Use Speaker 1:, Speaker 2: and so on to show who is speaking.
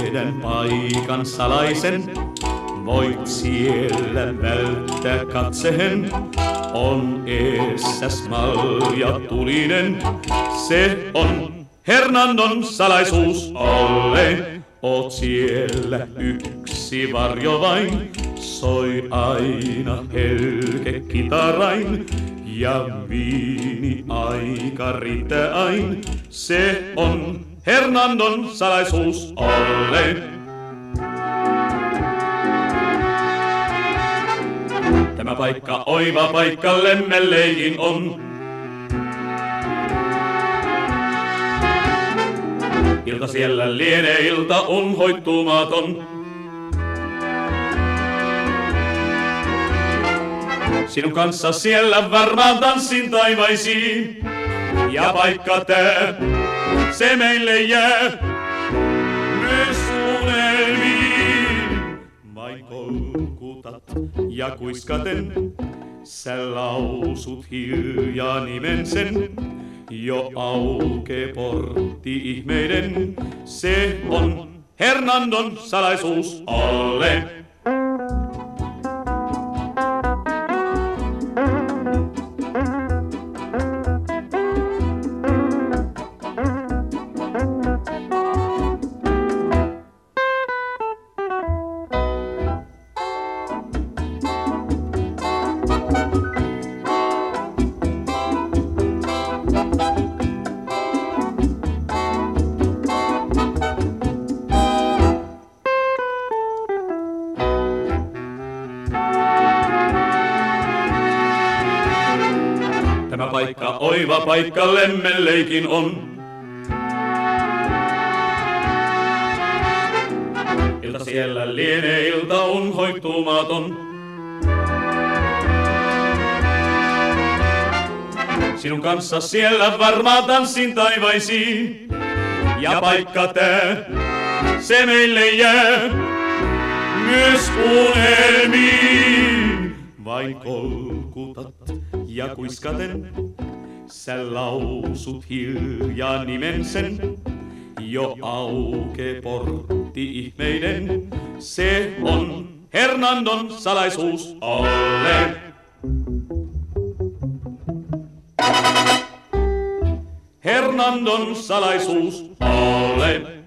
Speaker 1: tiedän paikan salaisen, voit siellä välttää katsehen. On eessäs malja tulinen, se on Hernandon salaisuus. Olle, oot siellä yksi varjo vain, soi aina helke kitarain. Ja viini aika riittää ain, se on Hernandon salaisuus. Olle. Tämä paikka oiva paikka lemmelleikin on. Ilta siellä lienee ilta unhoittumaton. Sinun kanssa siellä varmaan tanssin taivaisiin. Ja paikka tää, se meille jää myös unelmiin. Vain kolkutat ja kuiskaten, sä lausut hiljaa nimen sen. Jo aukee portti ihmeiden, se on Hernandon salaisuus. Olle. Tämä paikka oiva paikka lemmelleikin on. Ilta siellä lienee ilta unhoittumaton. Sinun kanssa siellä varmaan tanssin taivaisiin. Ja paikka tää, se meille jää myös unelmiin. Vain kolkutat ja kuiskaten, sä lausut hiljaa nimen sen. Jo aukee portti ihmeiden, se on Hernandon salaisuus. Olle. Hernandon salaisuus. Olle.